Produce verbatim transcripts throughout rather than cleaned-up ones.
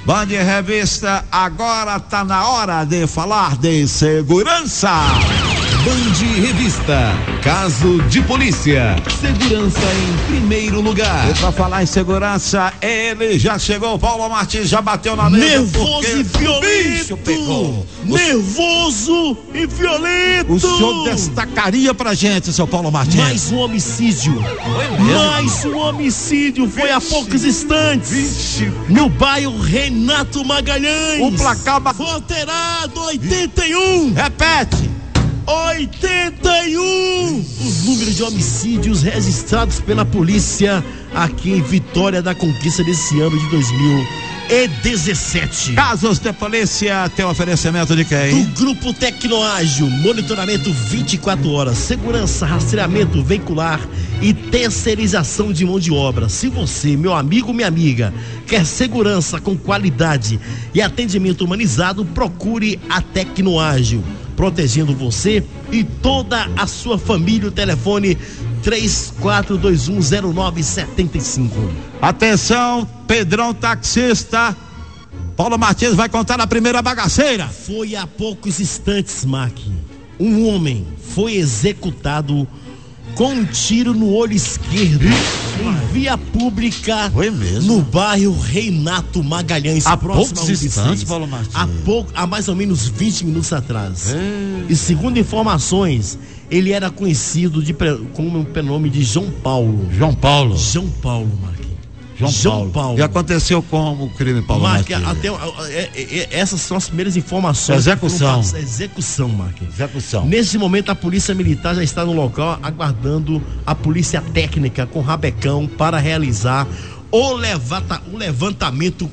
Band Revista, agora tá na hora de falar de segurança. Band Revista, caso de polícia, segurança em primeiro lugar. E pra falar em segurança, ele já chegou, Paulo Martins já bateu na mesa. Nervoso e violento. Pegou. Nervoso e violento. O senhor destacaria pra gente, seu Paulo Martins? Mais um homicídio. Mais um homicídio. Foi Vixe. há poucos instantes. Vixe. No bairro Renato Magalhães. O placar foi alterado, oitenta e um. Repete. oitenta e um. O número de homicídios registrados pela polícia aqui em Vitória da Conquista desse ano de dois mil e dezessete. Casos de polícia tem oferecimento de quem? Do Grupo Tecnoágil, monitoramento vinte e quatro horas, segurança, rastreamento veicular e terceirização de mão de obra. Se você, meu amigo, minha amiga, quer segurança com qualidade e atendimento humanizado, procure a Tecnoágil, protegendo você e toda a sua família. O telefone três quatro dois um zero nove sete cinco. Atenção, Pedrão taxista, Paulo Martins vai contar a primeira bagaceira. Foi há poucos instantes, Mac, um homem foi executado com um tiro no olho esquerdo em via pública. Foi mesmo? No bairro Renato Magalhães. Há poucos instantes, Paulo Martins. Há, pouco, há mais ou menos vinte minutos atrás. É. E segundo informações, ele era conhecido de, como o prenome de João Paulo. João Paulo. João Paulo, Marquinhos. João, João Paulo. Paulo. E aconteceu como o crime, Paulo Martins? Até, é, é, essas são as primeiras informações. Execução. Execução, Marquinhos. Execução. Nesse momento, a polícia militar já está no local, aguardando a polícia técnica com rabecão para realizar o, levanta, o levantamento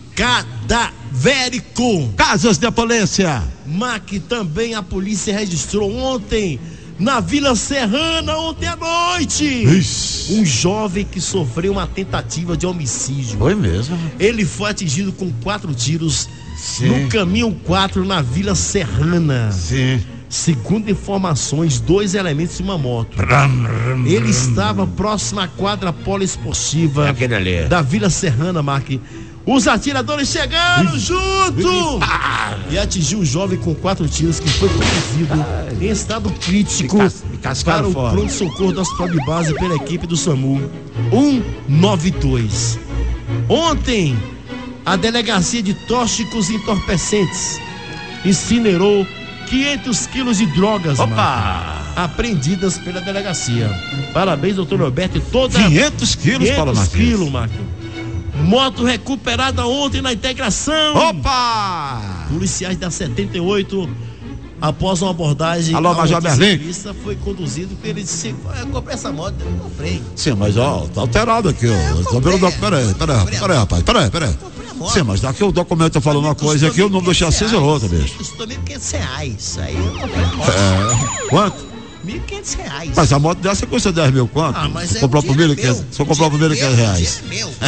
cadavérico. Casos de polícia. Mac, também a polícia registrou ontem na Vila Serrana, ontem à noite, Ixi. um jovem que sofreu uma tentativa de homicídio. Foi mesmo? Ele foi atingido com quatro tiros. Sim. No caminho quatro, na Vila Serrana. Sim. Segundo informações, dois elementos e uma moto. Rum, rum, Ele estava próximo à quadra poliesportiva Aquele ali. da Vila Serrana, Mark. Os atiradores chegaram Ui. junto ah. e atingiu o jovem com quatro tiros, que foi conduzido ah. em estado crítico para o pronto-socorro do hospital de base pela equipe do SAMU cento e noventa e dois. Ontem, a delegacia de tóxicos e entorpecentes incinerou quinhentos quilos de drogas, Opa. apreendidas pela delegacia. Parabéns, doutor Roberto, e toda quinhentos quilos, Paulo Martins. quinhentos quilos, Marquinhos. Moto recuperada ontem na integração. Opa! Policiais da setenta e oito, após uma abordagem, alô, Major Berlim, foi conduzido, porque ele disse: eu comprei essa moto, eu comprei. Sim, mas ó, tá alterado aqui, ó. Tá vendo? Peraí, peraí, peraí, rapaz, peraí, peraí. Sim, mas daqui o documento tá falando uma coisa aqui, o número do chassi é outro, bicho. Custou mil e quinhentos reais. Aí eu comprei a moto. É. Quanto? mil e quinhentos reais. Mas a moto dessa custa dez mil quanto? Ah, mas é comprou por mil e quinhentos. Só comprou por mil e quinhentos reais. É meu.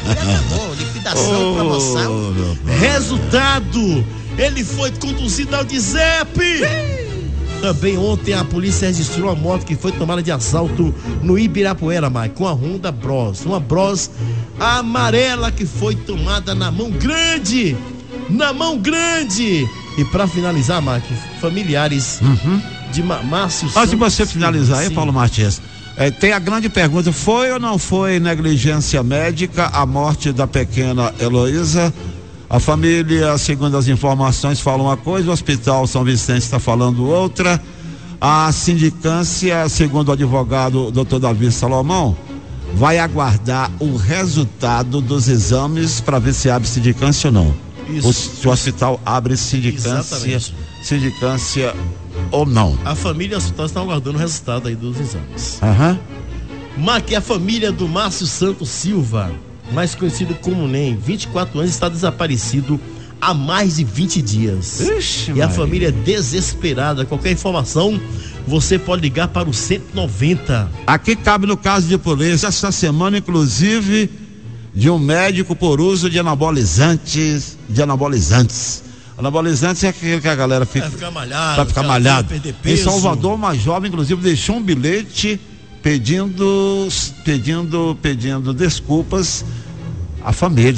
Liquidação, oh, promoção. Resultado: ele foi conduzido ao D Z E P. Também ontem a polícia registrou uma moto que foi tomada de assalto no Ibirapuera, Mike, com a Honda Bros. Uma Bros amarela que foi tomada na mão grande. Na mão grande. E para finalizar, Mike, familiares uhum. de Márcio Santos. Antes de você finalizar aí, Paulo Martins, é, tem a grande pergunta: foi ou não foi negligência médica a morte da pequena Heloísa? A família, segundo as informações, fala uma coisa, o Hospital São Vicente está falando outra. A sindicância, segundo o advogado doutor Davi Salomão, vai aguardar o resultado dos exames para ver se abre sindicância ou não. Isso. O, se o hospital abre sindicância, sindicância ou não. A família e o hospital estão aguardando o resultado aí dos exames. Aham. Mas que a família do Márcio Santos Silva, mais conhecido como NEM, vinte e quatro anos, está desaparecido há mais de vinte dias. Ixi, e a família é desesperada. Qualquer informação, você pode ligar para o cento e noventa. Aqui cabe no caso de polícia, essa semana, inclusive, de um médico por uso de anabolizantes, de anabolizantes. Anabolizantes é aquele que a galera fica, vai ficar malhado, vai ficar malhado. Perder peso. Em Salvador, uma jovem, inclusive, deixou um bilhete pedindo, pedindo, pedindo desculpas à família.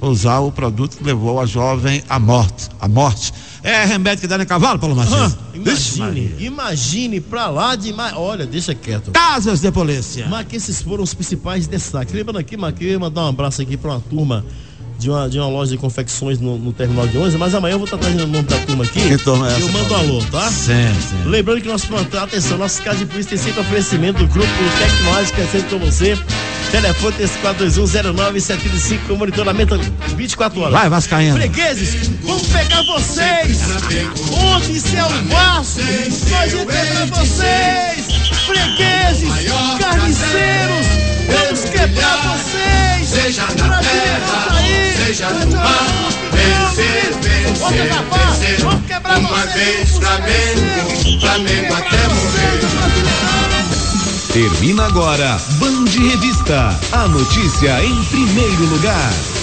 usar o produto que levou a jovem à morte. À morte. É remédio que dá no cavalo, Paulo Matias? Ah, imagine, imagine pra lá de... Olha, deixa quieto. Casas de polícia. Mas que esses foram os principais destaques. Lembrando aqui, Marquinhos, mandar um abraço aqui pra uma turma de uma, de uma loja de confecções no, no terminal de ônibus, mas amanhã eu vou estar trazendo o nome da turma aqui. Que turma é essa, eu mando um alô, tá? Sim, sim. Lembrando que nosso plantão, atenção, nosso caso de polícia tem sempre oferecimento do grupo Tecnológico, que é sempre com você. Telefone três quatro dois um zero nove sete cinco com monitoramento vinte e quatro horas. Vai, Vascaíno. Fregueses, vamos pegar vocês! Onde isso é o Vasco? Nós entregamos pra vocês! Fregueses, carniceiros, vamos quebrar vocês! Seja na terra, seja no mar, vencer, vencer, vencer. Vamos quebrar uma vocês! vez Flamengo, Flamengo até morrer. Termina agora Band Revista, a notícia em primeiro lugar.